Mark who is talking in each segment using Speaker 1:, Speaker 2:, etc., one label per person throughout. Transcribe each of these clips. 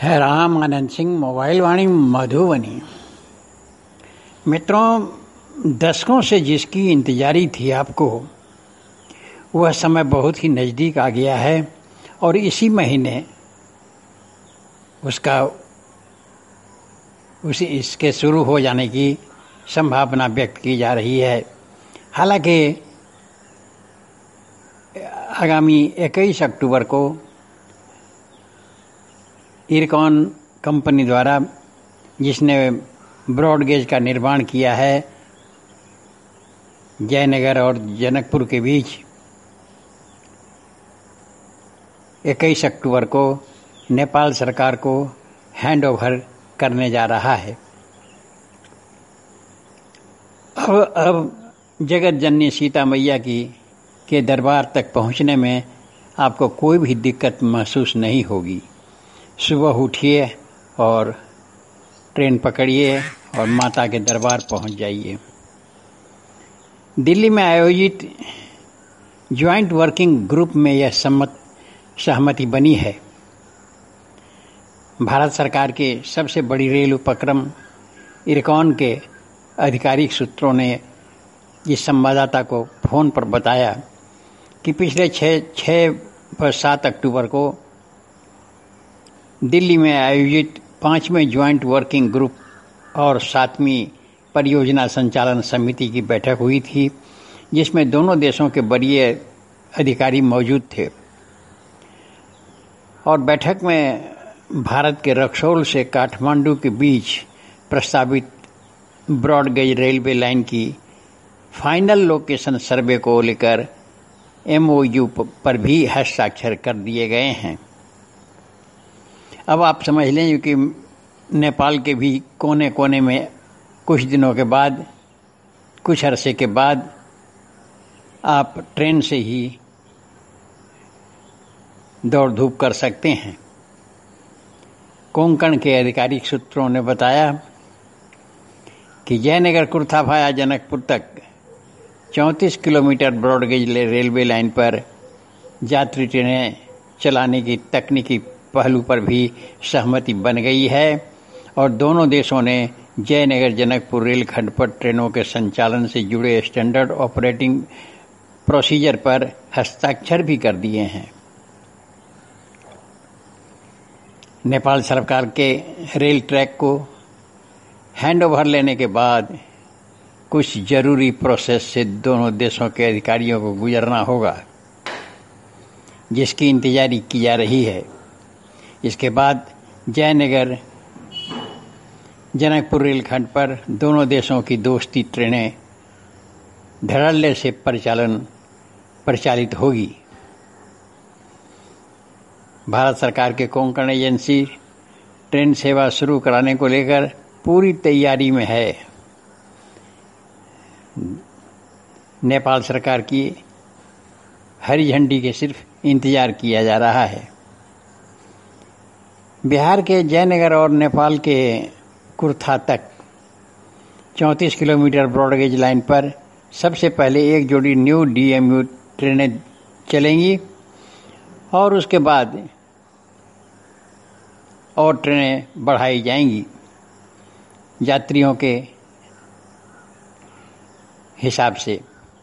Speaker 1: है राम आनंद सिंह मोबाइल वाणी मधुबनी। मित्रों, दशकों से जिसकी इंतजारी थी आपको, वह समय बहुत ही नज़दीक आ गया है और इसी महीने इसके शुरू हो जाने की संभावना व्यक्त की जा रही है। हालांकि आगामी 21 अक्टूबर को इरकॉन कंपनी द्वारा, जिसने ब्रॉडगेज का निर्माण किया है जयनगर और जनकपुर के बीच, 21 अक्टूबर को नेपाल सरकार को हैंडओवर करने जा रहा है। अब जगत जननी सीता मैया के दरबार तक पहुंचने में आपको कोई भी दिक्कत महसूस नहीं होगी। सुबह उठिए और ट्रेन पकड़िए और माता के दरबार पहुंच जाइए। दिल्ली में आयोजित ज्वाइंट वर्किंग ग्रुप में यह सहमति बनी है। भारत सरकार के सबसे बड़ी रेल उपक्रम इरकॉन के आधिकारिक सूत्रों ने इस संवाददाता को फोन पर बताया कि पिछले 6-7 अक्टूबर को दिल्ली में आयोजित 5वें ज्वाइंट वर्किंग ग्रुप और 7वीं परियोजना संचालन समिति की बैठक हुई थी, जिसमें दोनों देशों के वरीय अधिकारी मौजूद थे। और बैठक में भारत के रक्सौल से काठमांडू के बीच प्रस्तावित ब्रॉडगेज रेलवे लाइन की फाइनल लोकेशन सर्वे को लेकर MOU पर भी हस्ताक्षर कर दिए गए हैं। अब आप समझ लें कि नेपाल के भी कोने कोने में कुछ दिनों के बाद, कुछ अरसे के बाद आप ट्रेन से ही दौड़ धूप कर सकते हैं। कोंकण के आधिकारिक सूत्रों ने बताया कि जयनगर कुर्था भाया जनकपुर तक 34 किलोमीटर ब्रॉडगेज रेलवे लाइन पर यात्री ट्रेनें चलाने की तकनीकी पहलू पर भी सहमति बन गई है और दोनों देशों ने जयनगर जनकपुर रेलखंड पर ट्रेनों के संचालन से जुड़े स्टैंडर्ड ऑपरेटिंग प्रोसीजर पर हस्ताक्षर भी कर दिए हैं। नेपाल सरकार के रेल ट्रैक को हैंडओवर लेने के बाद कुछ जरूरी प्रोसेस से दोनों देशों के अधिकारियों को गुजरना होगा, जिसकी इंतजारी की जा रही है। इसके बाद जयनगर जनकपुर रेलखंड पर दोनों देशों की दोस्ती ट्रेनें धड़ल्ले से परिचालित होगी। भारत सरकार के कोंकण एजेंसी ट्रेन सेवा शुरू कराने को लेकर पूरी तैयारी में है। नेपाल सरकार की हरी झंडी के सिर्फ इंतजार किया जा रहा है। बिहार के जयनगर और नेपाल के कुर्था तक 34 किलोमीटर ब्रॉडगेज लाइन पर सबसे पहले एक जोड़ी न्यू DMU ट्रेनें चलेंगी और उसके बाद और ट्रेनें बढ़ाई जाएंगी यात्रियों के हिसाब से।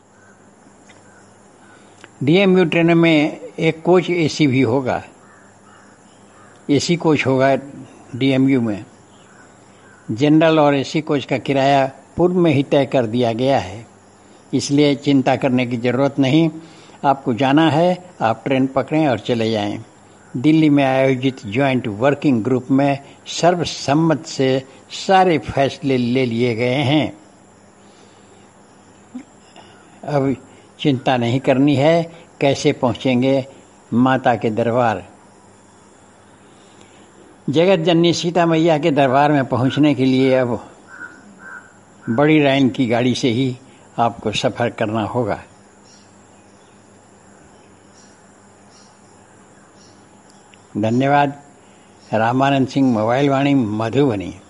Speaker 1: DMU ट्रेनों में एक कोच AC भी होगा। AC कोच होगा DMU में। जनरल और AC कोच का किराया पूर्व में ही तय कर दिया गया है, इसलिए चिंता करने की जरूरत नहीं। आपको जाना है, आप ट्रेन पकड़ें और चले जाएं। दिल्ली में आयोजित ज्वाइंट वर्किंग ग्रुप में सर्वसम्मत से सारे फैसले ले लिए गए हैं। अब चिंता नहीं करनी है कैसे पहुंचेंगे माता के दरबार। जगत जननी सीता मैया के दरबार में पहुंचने के लिए अब बड़ी लाइन की गाड़ी से ही आपको सफर करना होगा। धन्यवाद। रामानंद सिंह मोबाइल वाणी मधुबनी।